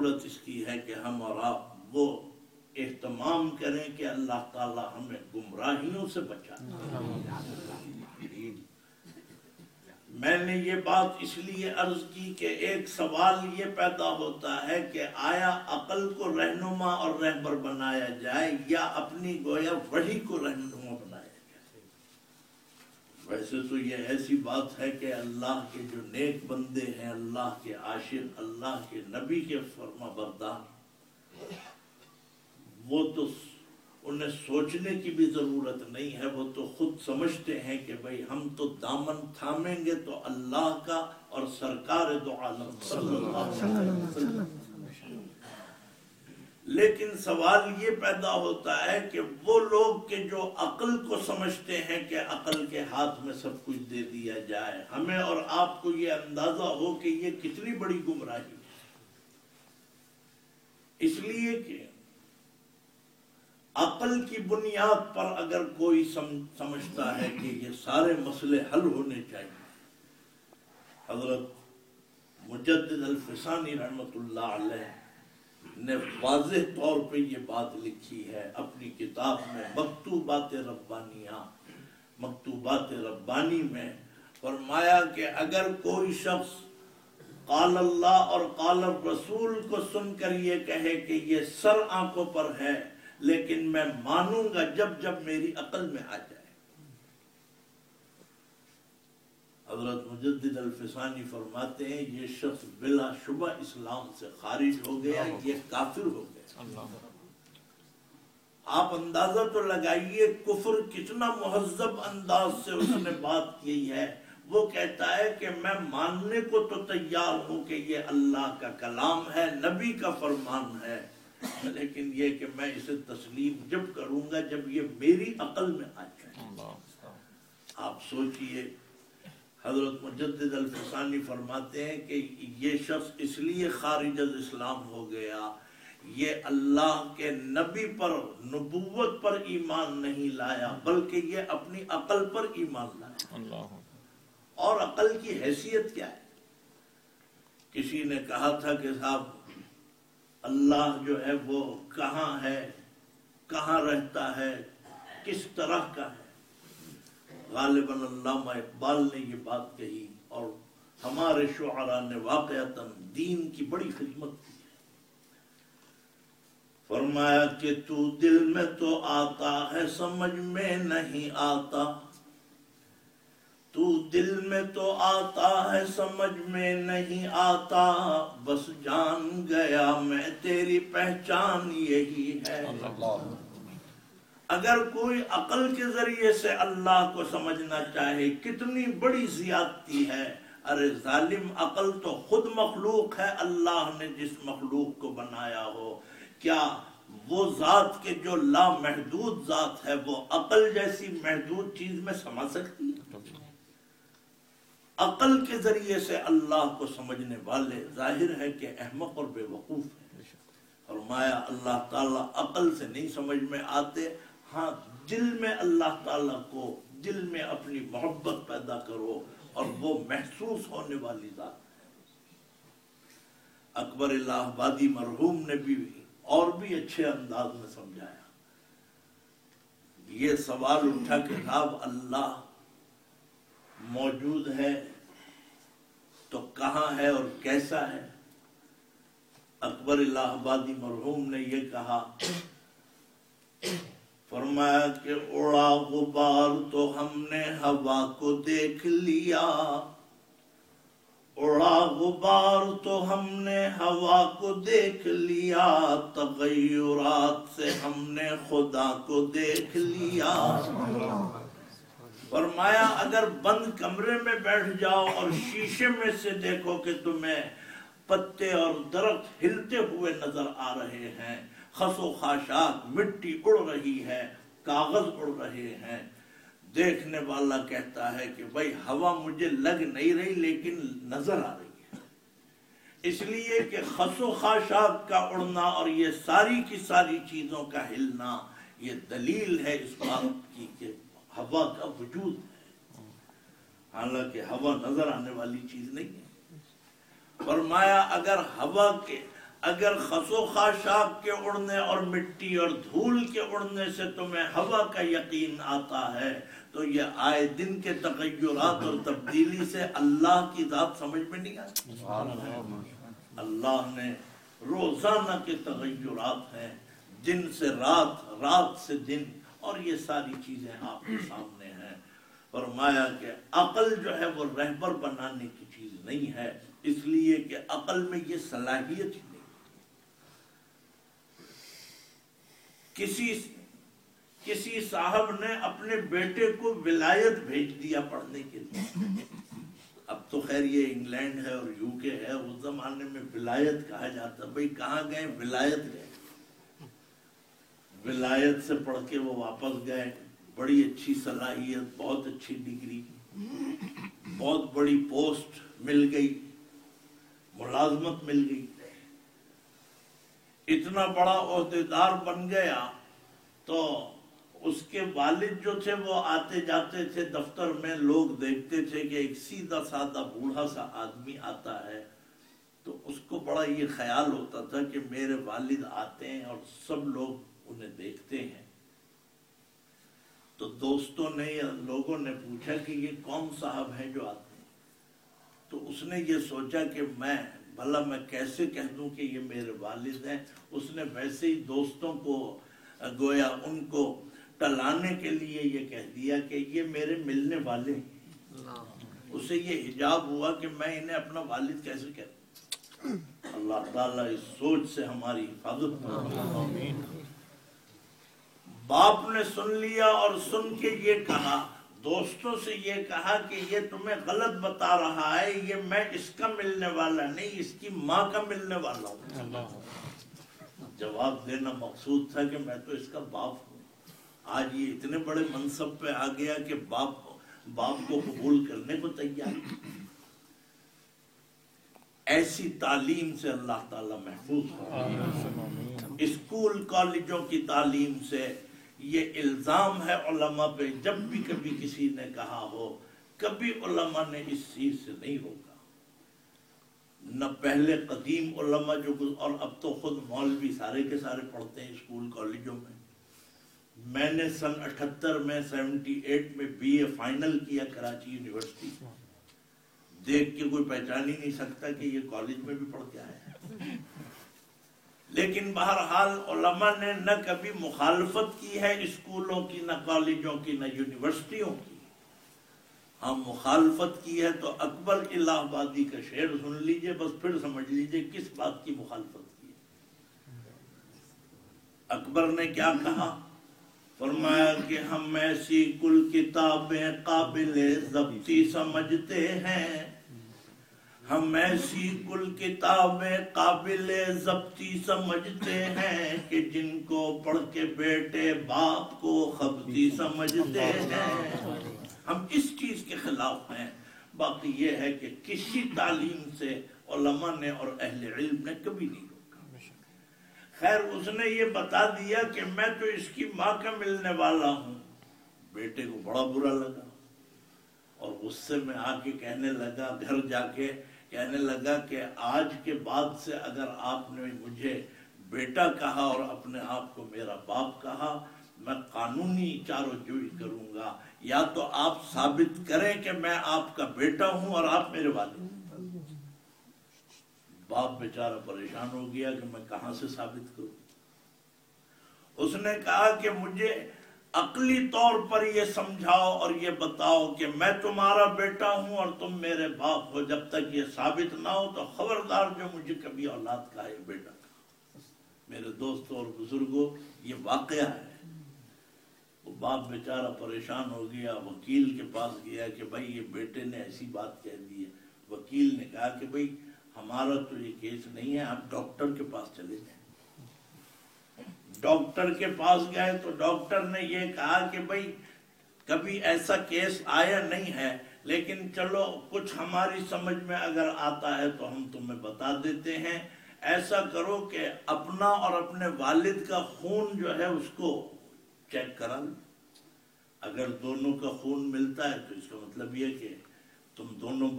ضرورت اس کی ہے کہ ہم اور آپ وہ اہتمام کریں کہ اللہ تعالی ہمیں گمراہیوں سے بچائے۔ میں نے یہ بات اس لیے عرض کی کہ ایک سوال یہ پیدا ہوتا ہے کہ آیا عقل کو رہنما اور رہبر بنایا جائے یا اپنی گویا وحی کو رہنما بنایا جائے؟ ویسے تو یہ ایسی بات ہے کہ اللہ کے جو نیک بندے ہیں، اللہ کے عاشق، اللہ کے نبی کے فرما بردار، وہ تو انہیں سوچنے کی بھی ضرورت نہیں ہے، وہ تو خود سمجھتے ہیں کہ بھئی ہم تو دامن تھامیں گے تو اللہ کا اور سرکار دو عالم صلی اللہ علیہ وسلم۔ لیکن سوال یہ پیدا ہوتا ہے کہ وہ لوگ کہ جو عقل کو سمجھتے ہیں کہ عقل کے ہاتھ میں سب کچھ دے دیا جائے، ہمیں اور آپ کو یہ اندازہ ہو کہ یہ کتنی بڑی گمراہی ہے۔ اس لیے کہ عقل کی بنیاد پر اگر کوئی سمجھتا ہے کہ یہ سارے مسئلے حل ہونے چاہیے، حضرت مجدد الفسانی رحمت اللہ علیہ نے واضح طور پہ یہ بات لکھی ہے اپنی کتاب میں مکتوبات ربانیہ، مکتوبات ربانی میں فرمایا کہ اگر کوئی شخص قال اللہ اور قال الرسول کو سن کر یہ کہے کہ یہ سر آنکھوں پر ہے لیکن میں مانوں گا جب جب میری عقل میں آ جائے، حضرت مجدد الفسانی فرماتے ہیں یہ شخص بلا شبہ اسلام سے خارج ہو گیا، یہ کافر ہو گیا۔ آپ اندازہ تو لگائیے کفر کتنا مہذب انداز سے اس نے بات کی ہے۔ وہ کہتا ہے کہ میں ماننے کو تو تیار ہوں کہ یہ اللہ کا کلام ہے، نبی کا فرمان ہے، لیکن یہ کہ میں اسے تسلیم جب کروں گا جب یہ میری عقل میں آ جائے۔ آپ سوچئے حضرت مجدد الفسانی فرماتے ہیں کہ یہ شخص اس لیے خارج از اسلام ہو گیا، یہ اللہ کے نبی پر، نبوت پر ایمان نہیں لایا بلکہ یہ اپنی عقل پر ایمان لایا۔ اور عقل کی حیثیت کیا ہے؟ کسی نے کہا تھا کہ صاحب اللہ جو ہے وہ کہاں ہے، کہاں رہتا ہے، کس طرح کا ہے؟ غالباً علامہ اقبال نے یہ بات کہی اور ہمارے شعراء نے واقعتاً دین کی بڑی خدمت کی۔ فرمایا کہ تو دل میں تو آتا ہے سمجھ میں نہیں آتا، تو دل میں تو آتا ہے سمجھ میں نہیں آتا، بس جان گیا میں تیری پہچان یہی ہے۔ اگر کوئی عقل کے ذریعے سے اللہ کو سمجھنا چاہے کتنی بڑی زیادتی ہے۔ ارے ظالم، عقل تو خود مخلوق ہے، اللہ نے جس مخلوق کو بنایا ہو، کیا وہ ذات کے جو لامحدود ذات ہے وہ عقل جیسی محدود چیز میں سما سکتی ہے؟ عقل کے ذریعے سے اللہ کو سمجھنے والے ظاہر ہے کہ احمق اور بے وقوف ہیں۔ فرمایا اللہ تعالیٰ عقل سے نہیں سمجھ میں آتے، ہاں دل میں اللہ تعالیٰ کو، دل میں اپنی محبت پیدا کرو اور وہ محسوس ہونے والی ذات ہے۔ اکبر الہ آبادی مرحوم نے بھی اور بھی اچھے انداز میں سمجھایا۔ یہ سوال اٹھا کہ صاحب اللہ موجود ہے تو کہاں ہے اور کیسا ہے؟ اکبر الہ آبادی مرحوم نے یہ کہا، فرمایا کہ اڑا غبار تو ہم نے ہوا کو دیکھ لیا، اڑا غبار تو ہم نے ہوا کو دیکھ لیا، تغیرات سے ہم نے خدا کو دیکھ لیا۔ فرمایا اگر بند کمرے میں بیٹھ جاؤ اور شیشے میں سے دیکھو کہ تمہیں پتے اور درخت ہلتے ہوئے نظر آ رہے ہیں، خس و خاشاک، مٹی اڑ رہی ہے، کاغذ اڑ رہے ہیں، دیکھنے والا کہتا ہے کہ بھئی ہوا مجھے لگ نہیں رہی لیکن نظر آ رہی ہے۔ اس لیے کہ خس و خاشاک کا اڑنا اور یہ ساری کی ساری چیزوں کا ہلنا یہ دلیل ہے اس بات کی کہ ہوا کا وجود ہے، حالانکہ ہوا نظر آنے والی چیز نہیں ہے۔ فرمایا اگر خسو خاشاک کے اڑنے اور مٹی اور دھول کے اڑنے سے تمہیں ہوا کا یقین آتا ہے تو یہ آئے دن کے تغیرات اور تبدیلی سے اللہ کی ذات سمجھ میں نہیں آتی؟ اللہ نے روزانہ کے تغیرات ہیں، دن سے رات، رات سے دن، اور یہ ساری چیزیں آپ کے سامنے ہیں۔ فرمایا کہ عقل جو ہے وہ رہبر بنانے کی چیز نہیں ہے، اس لیے کہ عقل میں یہ صلاحیت ہی نہیں۔ کسی صاحب نے اپنے بیٹے کو ولایت بھیج دیا پڑھنے کے لیے۔ اب تو خیر یہ انگلینڈ ہے اور یو کے ہے، اس زمانے میں ولایت کہا جاتا، بھئی کہاں گئے؟ ولایت گئے۔ ولایت سے پڑھ کے وہ واپس گئے، بڑی اچھی صلاحیت، بہت اچھی ڈگری، بہت بڑی پوسٹ مل گئی، ملازمت مل گئی، اتنا بڑا عہدیدار بن گیا۔ تو اس کے والد جو تھے وہ آتے جاتے تھے دفتر میں، لوگ دیکھتے تھے کہ ایک سیدھا سادہ بوڑھا سا آدمی آتا ہے، تو اس کو بڑا یہ خیال ہوتا تھا کہ میرے والد آتے ہیں اور سب لوگ انہیں دیکھتے ہیں۔ تو دوستوں نے یا لوگوں نے پوچھا کہ یہ کون صاحب ہیں جو آتے ہیں؟ تو اس نے یہ سوچا کہ بھلا میں کیسے کہہ دوں کہ یہ میرے والد ہیں۔ اس نے ویسے ہی دوستوں کو گویا ان کو ٹلانے کے لیے یہ کہہ دیا کہ یہ میرے ملنے والے ہیں۔ اسے یہ حجاب ہوا کہ میں انہیں اپنا والد کیسے کہتا ہوں۔ اللہ تعالیٰ اس سوچ سے ہماری حفاظت فرمائے۔ باپ نے سن لیا اور سن کے یہ کہا، دوستوں سے یہ کہا کہ یہ تمہیں غلط بتا رہا ہے، یہ میں اس کا ملنے والا نہیں، اس کی ماں کا ملنے والا ہوں۔ جواب دینا مقصود تھا کہ میں تو اس کا باپ ہوں۔ آج یہ اتنے بڑے منصب پہ آ گیا کہ باپ کو قبول کرنے کو تیار۔ ایسی تعلیم سے اللہ تعالیٰ محفوظ ہو۔ اسکول کالجوں کی تعلیم سے یہ الزام ہے علماء پہ، جب بھی کبھی کسی نے کہا ہو، کبھی علماء نے اس چیز سے نہیں روکا۔ نہ پہلے قدیم علماء اور اب تو خود مولوی سارے کے سارے پڑھتے ہیں اسکول کالجوں میں۔ میں نے سن 78 میں 78 میں بی اے فائنل کیا کراچی یونیورسٹی، دیکھ کے کوئی پہچان ہی نہیں سکتا کہ یہ کالج میں بھی پڑھ کے آیا ہے۔ لیکن بہرحال علماء نے نہ کبھی مخالفت کی ہے اسکولوں کی، نہ کالجوں کی، نہ یونیورسٹیوں کی۔ ہم مخالفت کی ہے تو اکبر الہ آبادی کا شعر سن لیجئے، بس پھر سمجھ لیجئے کس بات کی مخالفت کی ہے۔ اکبر نے کیا کہا؟ فرمایا کہ ہم ایسی کل کتابیں قابل ضبطی سمجھتے ہیں، ہم ایسی کل کتابیں قابل ضبطی سمجھتے ہیں کہ جن کو پڑھ کے بیٹے باپ کو خبطی سمجھتے ہیں۔ ہم اس چیز کے خلاف ہیں۔ باقی یہ ہے کہ کسی تعلیم سے علماء نے اور اہل علم نے کبھی نہیں روکا۔ خیر اس نے یہ بتا دیا کہ میں تو اس کی ماں کا ملنے والا ہوں۔ بیٹے کو بڑا برا لگا اور غصے میں آ کے کہنے لگا، گھر جا کے کہنے لگا کہ آج کے بعد سے اگر آپ نے مجھے بیٹا کہا اور اپنے آپ کو میرا باپ کہا، میں قانونی چارو جوئی کروں گا، یا تو آپ ثابت کریں کہ میں آپ کا بیٹا ہوں اور آپ میرے والد۔ باپ بیچارہ پریشان ہو گیا کہ میں کہاں سے ثابت کروں۔ اس نے کہا کہ مجھے عقلی طور پر یہ سمجھاؤ اور یہ بتاؤ کہ میں تمہارا بیٹا ہوں اور تم میرے باپ ہو، جب تک یہ ثابت نہ ہو تو خبردار جو مجھے کبھی اولاد کا ہے بیٹا کا۔ میرے دوستوں اور بزرگوں یہ واقعہ ہے۔ وہ باپ بیچارہ پریشان ہو گیا، وکیل کے پاس گیا کہ بھائی یہ بیٹے نے ایسی بات کہہ دی ہے۔ وکیل نے کہا کہ بھائی ہمارا تو یہ کیس نہیں ہے، آپ ڈاکٹر کے پاس چلے جائیں۔ ڈاکٹر کے پاس گئے تو ڈاکٹر نے یہ کہا کہ بھائی کبھی ایسا کیس آیا نہیں ہے، لیکن چلو کچھ ہماری سمجھ میں اگر آتا ہے تو ہم تمہیں بتا دیتے ہیں۔ ایسا کرو کہ اپنا اور اپنے والد کا خون جو ہے اس کو چیک کرا لو، اگر دونوں کا خون ملتا ہے تو اس کا مطلب یہ کہ تم دونوں